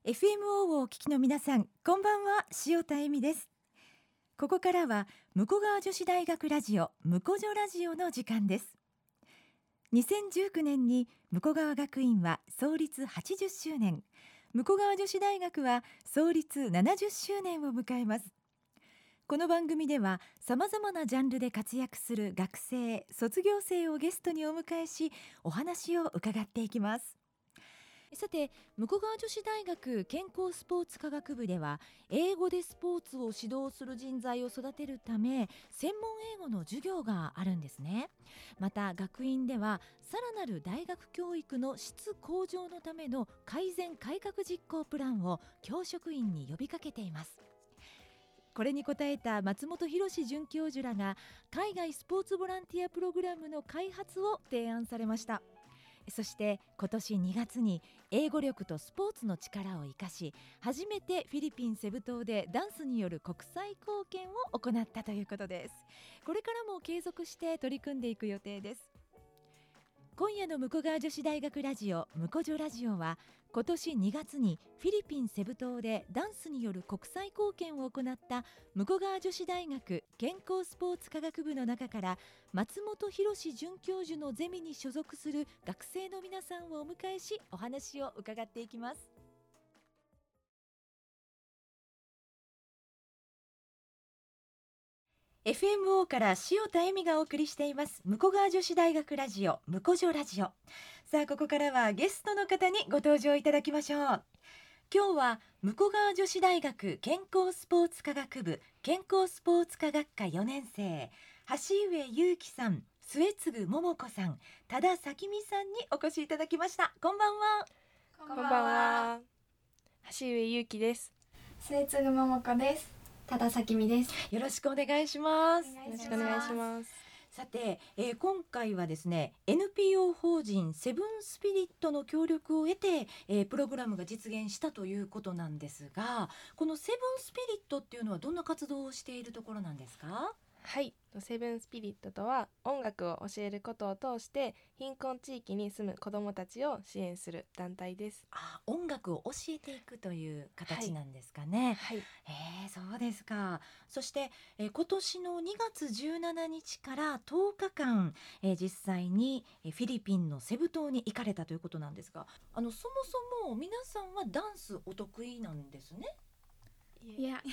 FMO をお聞きの皆さん、こんばんは。塩田恵美です。ここからは武庫川女子大学ラジオ武庫女ラジオの時間です。2019年に武庫川学院は創立80周年、武庫川女子大学は創立70周年を迎えます。この番組ではさまざまなジャンルで活躍する学生、卒業生をゲストにお迎えし、お話を伺っていきます。さて、武庫川女子大学健康スポーツ科学部では英語でスポーツを指導する人材を育てるため専門英語の授業があるんですね。また学院ではさらなる大学教育の質向上のための改善改革実行プランを教職員に呼びかけています。これに応えた松本博史准教授らが海外スポーツボランティアプログラムの開発を提案されました。そして今年2月に英語力とスポーツの力を生かし、初めてフィリピンセブ島でダンスによる国際貢献を行ったということです。これからも継続して取り組んでいく予定です。今夜の武庫川女子大学ラジオ武庫女ラジオは、今年2月にフィリピンセブ島でダンスによる国際貢献を行った武庫川女子大学健康スポーツ科学部の中から松本博史准教授のゼミに所属する学生の皆さんをお迎えし、お話を伺っていきます。FMO から塩田恵美がお送りしています武庫川女子大学ラジオ武庫女ラジオ。さあ、ここからはゲストの方にご登場いただきましょう。今日は武庫川女子大学健康スポーツ科学部健康スポーツ科学科4年生、橋上優希さん、末次桃子さん、多田咲美さんにお越しいただきました。こんばんは。 こんばんは。橋上優希です。 末次桃子です。多田咲美です。 よろしくお願いします。 よろしくお願いします。 さて、今回はですね NPO 法人セブンスピリットの協力を得て、プログラムが実現したということなんですが、このセブンスピリットっていうのはどんな活動をしているところなんですか？ はい、セブンスピリットとは音楽を教えることを通して貧困地域に住む子どもたちを支援する団体です。 音楽を教えていくという形なんですかね。 はい、 そうですか。そして、今年の2月17日から10日間、実際にフィリピンのセブ島に行かれたということなんですが、そもそも皆さんはダンスお得意なんですね。 いや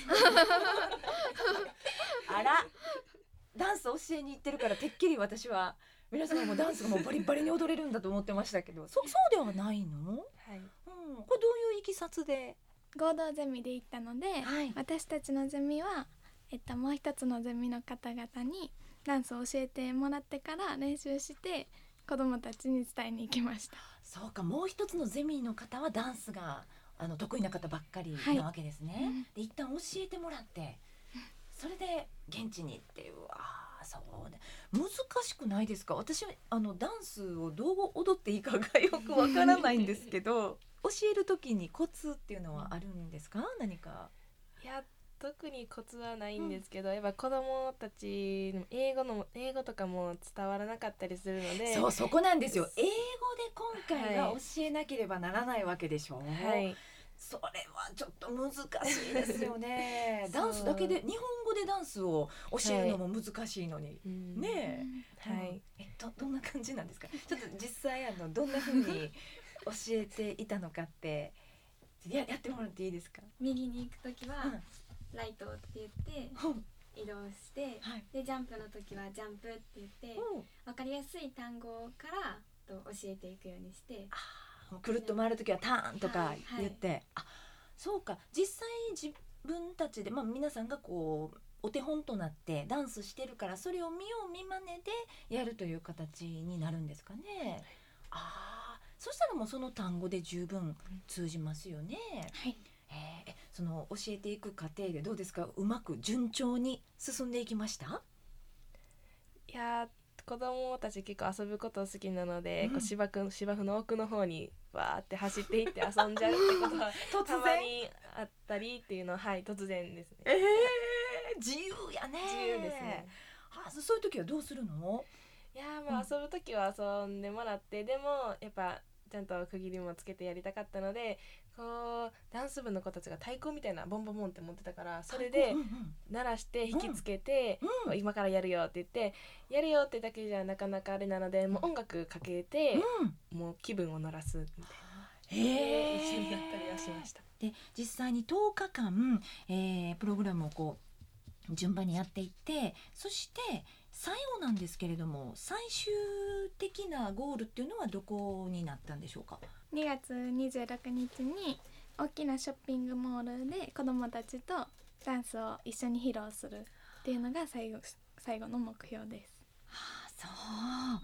あら、ダンス教えに行ってるからてっきり私は皆さんもダンスがもうバリバリに踊れるんだと思ってましたけど、そうではないの？ はい、 これどういういきさつで？ 合同ゼミで行ったので、 はい、 私たちのゼミは、もう一つのゼミの方々にダンスを教えてもらってから練習して子どもたちに伝えに行きました。 そうか、もう一つのゼミの方はダンスが得意な方ばっかりなわけですね。で、一旦教えてもらってそれで現地に行ってそうで難しくないですか？私ダンスをどう踊っていいかがよくわからないんですけど教える時にコツっていうのはあるんですか？何か。 いや特にコツはないんですけど、やっぱ子どもたちの英語とかも伝わらなかったりするので、 そこなんですよ。英語で今回は教えなければならないわけでしょう。 はい、 それはちょっと難しいですよね。ダンスだけで日本語でダンスを教えるのも難しいのに、ねえ、 はい、 どんな感じなんですか？ちょっと実際どんな風に教えていたのかってやってもらっていいですか？ 右に行くときは、ライトって言って移動して、でジャンプの時はジャンプって言って、分かりやすい単語から教えていくようにして、 くるっと回る時はターンとか言って、そうか、実際自分たちで、皆さんがこうお手本となってダンスしてるからそれを見よう見まねでやるという形になるんですかね。そしたらもうその単語で十分通じますよね。 はい、 その教えていく過程でどうですか？うまく順調に進んでいきました？ いや子供たち結構遊ぶこと好きなので、こう芝生の奥の方にわーって走っていって遊んじゃうってことはたまにあったりっていうのは、突然ですね。 自由やね。 自由ですね。 そういう時はどうするの？ いや遊ぶ時は遊んでもらって、でもやっぱちゃんと区切りもつけてやりたかったので、こうダンス部の子たちが太鼓みたいなボンボンボンって持ってたから、それで鳴らして引きつけて、今からやるよって言ってやるよってだけじゃなかなかあれなので、もう音楽かけて、もう気分を乗らすみたいな、一緒にやったりはしました。 で実際に10日間、プログラムをこう順番にやっていって、そして最後なんですけれども、最終的なゴールっていうのはどこになったんでしょうか。 2月26日に大きなショッピングモールで子どもたちとダンスを一緒に披露するっていうのが最後の目標です。 そう、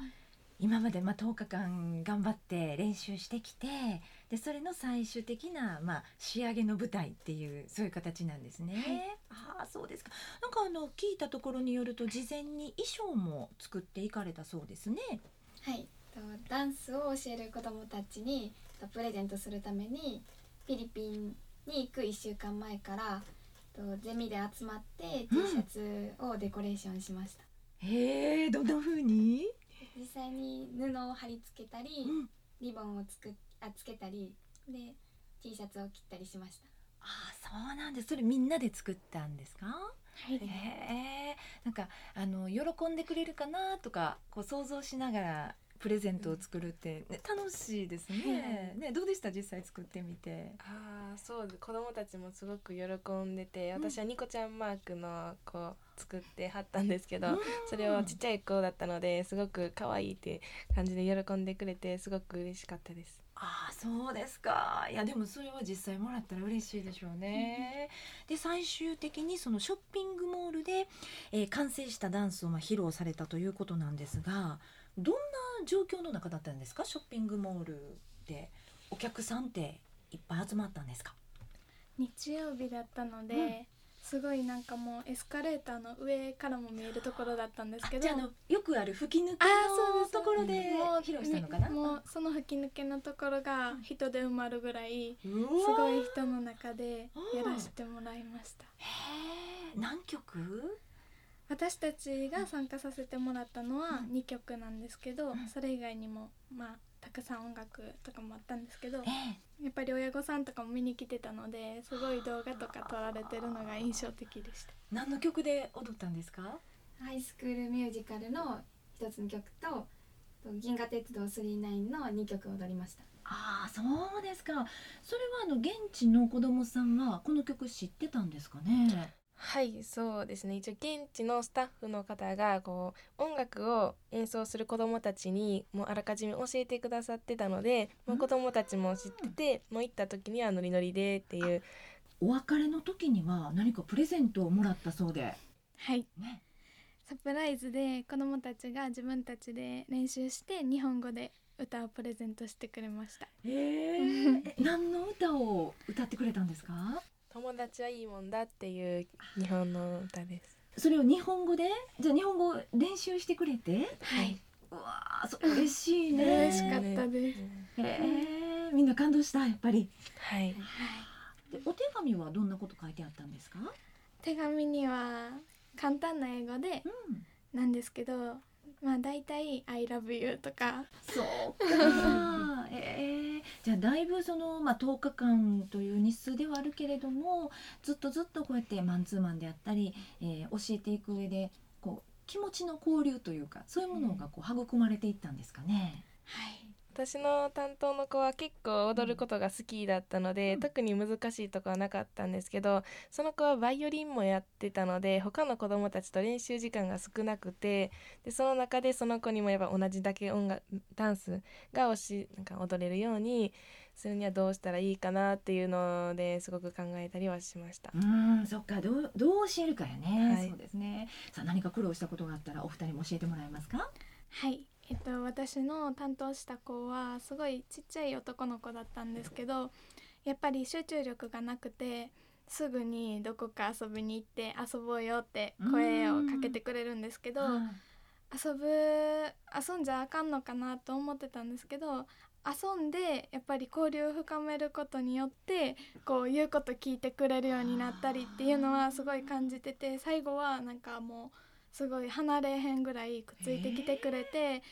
今まで10日間頑張って練習してきて、でそれの最終的な、仕上げの舞台っていう、そういう形なんですね。そうですか。なんか聞いたところによると、事前に衣装も作っていかれたそうですね。 はい、ダンスを教える子どもたちにプレゼントするためにフィリピンに行く1週間前からゼミで集まって T シャツをデコレーションしました。 どんな風に？ 実際に布を貼り付けたり、リボンをつけたりで T シャツを切ったりしました。 そうなんです。それみんなで作ったんですか？ はい。 なんか喜んでくれるかなとかこう想像しながらプレゼントを作るって、楽しいですね。どうでした？実際作ってみて。 そうです。子供たちもすごく喜んでて、私はニコちゃんマークの子作ってはったんですけど、それをちっちゃい子だったのですごく可愛いって感じで喜んでくれて、すごく嬉しかったです。 そうですか。いやでもそれは実際もらったら嬉しいでしょうね。で最終的にそのショッピングモールで、完成したダンスを披露されたということなんですが、どんな状況の中だったんですか？ショッピングモールでお客さんっていっぱい集まったんですか？ 日曜日だったので、すごいなんかもうエスカレーターの上からも見えるところだったんですけど、 じゃあよくある吹き抜けのところで披露したのかな？ もうその吹き抜けのところが人で埋まるぐらいすごい人の中でやらせてもらいました。 何曲？ 私たちが参加させてもらったのは2曲なんですけど、それ以外にもたくさん音楽とかもあったんですけど、やっぱり親御さんとかも見に来てたので、すごい動画とか撮られてるのが印象的でした。 何の曲で踊ったんですか？ ハイスクールミュージカルの一つの曲と銀河鉄道999の2曲踊りました。 そうですか。それは現地の子どもさんはこの曲知ってたんですかね？ はい、そうですね。一応現地のスタッフの方がこう音楽を演奏する子どもたちにもうあらかじめ教えてくださってたので、もう子どもたちも知ってて、もう行った時にはノリノリでっていう。 お別れの時には何かプレゼントをもらったそうで。 はい、サプライズで子どもたちが自分たちで練習して日本語で歌をプレゼントしてくれました。 何の歌を歌ってくれたんですか？ 友達はいいもんだっていう日本の歌です。 それを日本語で、じゃあ日本語練習してくれて？ はい。 嬉しいね。 嬉しかったです。 みんな感動したやっぱり。 はい。 でお手紙はどんなこと書いてあったんですか？ 手紙には簡単な英語でなんですけど、だいたい I love you とか。 そうか。じゃあだいぶその、10日間という日数ではあるけれども、ずっとこうやってマンツーマンであったり、教えていく上でこう気持ちの交流というか、そういうものがこう育まれていったんですかね？ はい。 私の担当の子は結構踊ることが好きだったので、特に難しいとこはなかったんですけど、その子はバイオリンもやってたので他の子どもたちと練習時間が少なくて、でその中でその子にもやっぱ同じだけダンスがなんか踊れるようにするにはどうしたらいいかなっていうのですごく考えたりはしました。 そっか、どう教えるかやね。 はい、 そうですね。さあ何か苦労したことがあったらお二人も教えてもらえますか？ はい、私の担当した子はすごいちっちゃい男の子だったんですけど、やっぱり集中力がなくてすぐにどこか遊びに行って遊ぼうよって声をかけてくれるんですけど、遊んじゃあかんのかなと思ってたんですけど、遊んでやっぱり交流を深めることによってこう言うこと聞いてくれるようになったりっていうのはすごい感じてて、最後はなんかもうすごい離れへんぐらいくっついてきてくれて、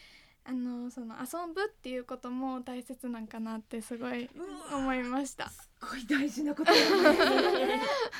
その遊ぶっていうことも大切なんかなってすごい思いました。 すごい大事なことだね。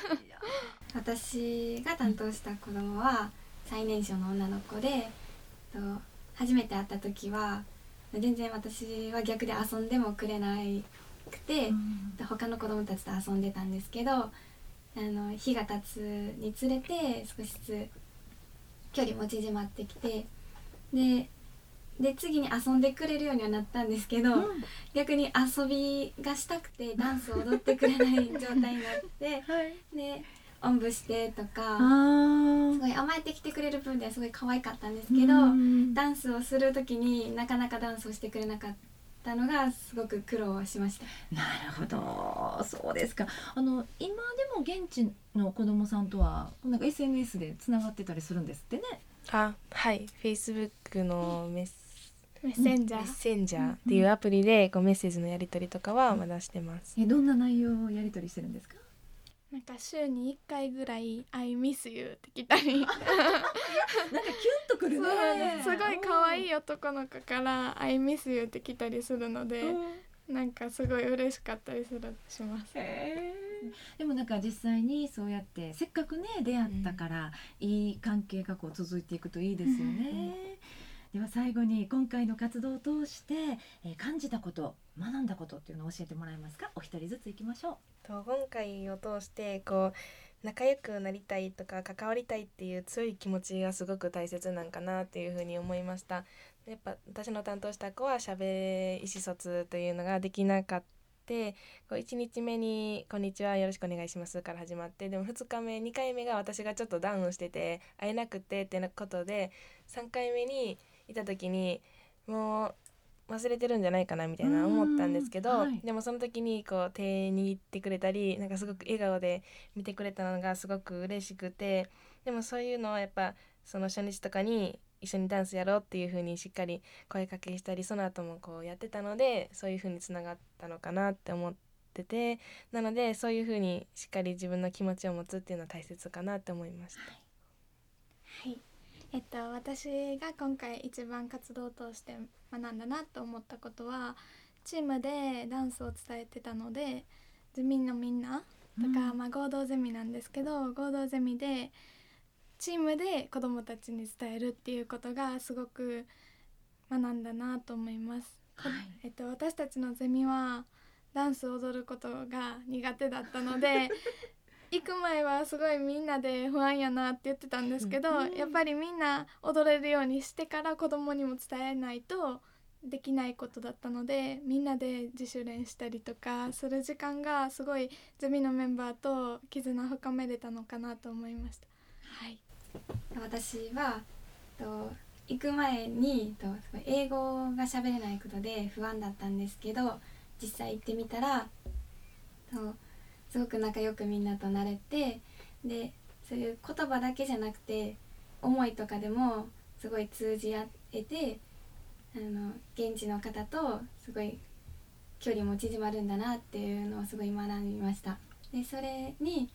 私が担当した子供は最年少の女の子で、初めて会った時は全然私は逆で遊んでもくれなくて、他の子供たちと遊んでたんですけど、日が経つにつれて少しずつ距離も縮まってきて、で次に遊んでくれるようにはなったんですけど、逆に遊びがしたくてダンスを踊ってくれない状態になって、でおんぶしてとかすごい甘えてきてくれる分ではすごい可愛かったんですけど、ダンスをする時になかなかダンスをしてくれなかったのがすごく苦労しました。 なるほど、そうですか。今でも現地の子どもさんとはなんか SNS でつながってたりするんですってね。 はい、Facebook のメッセンジャーっていうアプリでこうメッセージのやり取りとかはまだしてます。 どんな内容をやり取りしてるんですか？ なんか週に1回ぐらい I miss you って来たりなんかキュンとくるね。 すごい可愛い男の子から I miss you って来たりするので、なんかすごい嬉しかったりします。 でもなんか実際にそうやってせっかくね出会ったから、いい関係がこう続いていくといいですよね。では最後に今回の活動を通して、感じたこと学んだことっていうのを教えてもらえますか？お一人ずついきましょう。 今回を通してこう仲良くなりたいとか関わりたいっていう強い気持ちがすごく大切なんかなっていうふうに思いました。やっぱ私の担当した子は意思疎通というのができなかった。1日目にこんにちはよろしくお願いしますから始まって、でも2日目2回目が私がちょっとダウンしてて会えなくてってことで、3回目にいた時にもう忘れてるんじゃないかなみたいな思ったんですけど、でもその時にこう手握ってくれたりなんかすごく笑顔で見てくれたのがすごく嬉しくて、でもそういうのはやっぱその初日とかに一緒にダンスやろうっていう風にしっかり声かけしたり、その後もこうやってたのでそういう風につながったのかなって思ってて、なのでそういう風にしっかり自分の気持ちを持つっていうのは大切かなって思いました。 はい、私が今回一番活動を通して学んだなと思ったことは、チームでダンスを伝えてたのでゼミのみんなとか、合同ゼミなんですけど、合同ゼミでチームで子どもたちに伝えるっていうことがすごく学んだなと思います。私たちのゼミはダンスを踊ることが苦手だったので行く前はすごいみんなで不安やなって言ってたんですけど、やっぱりみんな踊れるようにしてから子どもにも伝えないとできないことだったので、みんなで自主練したりとかする時間がすごいゼミのメンバーと絆深めれたのかなと思いました。はい、 私は行く前に英語が喋れないことで不安だったんですけど、実際行ってみたらすごく仲良くみんなとなれて、でそういう言葉だけじゃなくて思いとかでもすごい通じ合えて、現地の方とすごい距離も縮まるんだなっていうのをすごい学びました。でそれに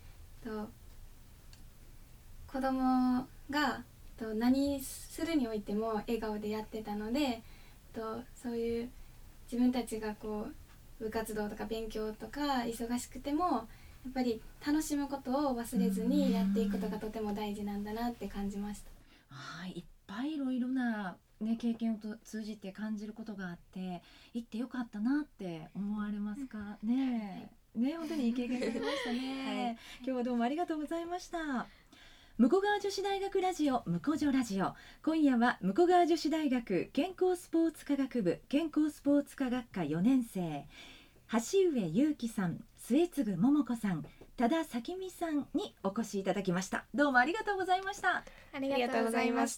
子供が何するにおいても笑顔でやってたので、そういう自分たちがこう部活動とか勉強とか忙しくてもやっぱり楽しむことを忘れずにやっていくことがとても大事なんだなって感じました。 はい、いっぱいいろいろな、経験を通じて感じることがあって行ってよかったなって思われますかね。本当にいい経験されましたね。今日はどうもありがとうございました。武庫川女子大学ラジオ武庫女ラジオ、今夜は武庫川女子大学健康スポーツ科学部健康スポーツ科学科4年生橋上優希さん、末次桃子さん、多田咲美さんにお越しいただきました。どうもありがとうございました。 ありがとうございました。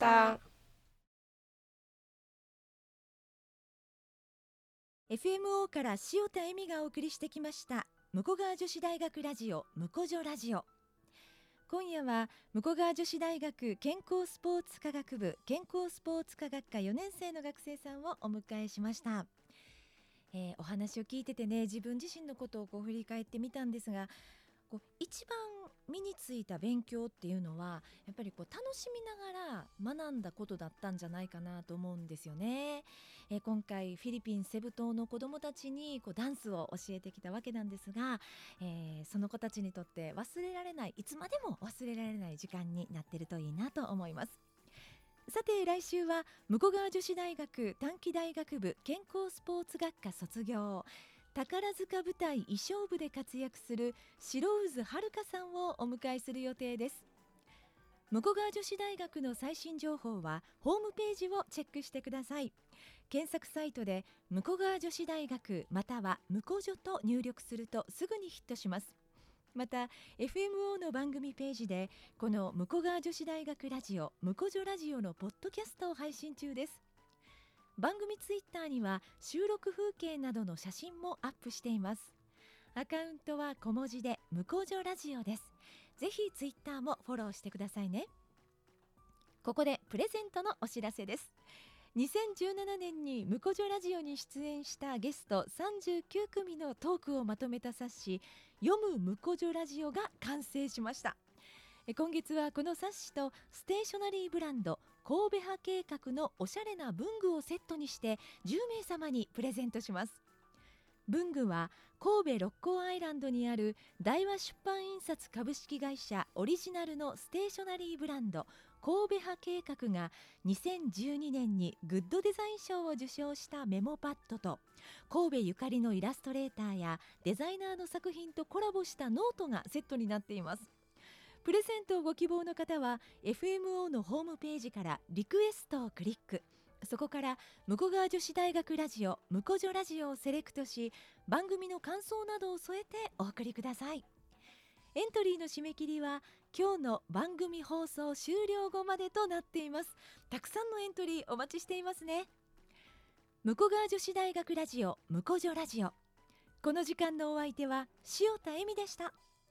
FMO から塩田恵美がお送りしてきました武庫川女子大学ラジオ武庫女ラジオ。今夜は武庫川女子大学健康スポーツ科学部健康スポーツ科学科4年生の学生さんをお迎えしました。お話を聞いててね、自分自身のことを振り返ってみたんですが、一番身についた勉強っていうのはやっぱり楽しみながら学んだことだったんじゃないかなと思うんですよね。今回フィリピンセブ島の子どもたちにダンスを教えてきたわけなんですが、その子たちにとって忘れられない、いつまでも忘れられない時間になっているといいなと思います。さて来週は武庫川女子大学短期大学部健康スポーツ学科卒業、宝塚舞台衣装部で活躍する白渦遥さんをお迎えする予定です。武庫川女子大学の最新情報はホームページをチェックしてください。検索サイトで武庫川女子大学または武庫女と入力するとすぐにヒットします。また FMO の番組ページでこの武庫川女子大学ラジオ武庫女ラジオのポッドキャストを配信中です。番組ツイッターには収録風景などの写真もアップしています。アカウントは小文字で武庫女ラジオです。ぜひツイッターもフォローしてくださいね。ここでプレゼントのお知らせです。2017年に武庫女ラジオに出演したゲスト39組のトークをまとめた冊子読む武庫女ラジオが完成しました。今月はこの冊子とステーショナリーブランド神戸派計画のおしゃれな文具をセットにして10名様にプレゼントします。文具は神戸六甲アイランドにある大和出版印刷株式会社オリジナルのステーショナリーブランド神戸派計画が2012年にグッドデザイン賞を受賞したメモパッドと神戸ゆかりのイラストレーターやデザイナーの作品とコラボしたノートがセットになっています。プレゼントをご希望の方は FMO のホームページからリクエストをクリック、そこから武庫川女子大学ラジオ武庫女ラジオをセレクトし番組の感想などを添えてお送りください。エントリーの締め切りは今日の番組放送終了後までとなっています。たくさんのエントリーお待ちしていますね。武庫川女子大学ラジオ武庫女ラジオ、この時間のお相手は塩田恵美でした。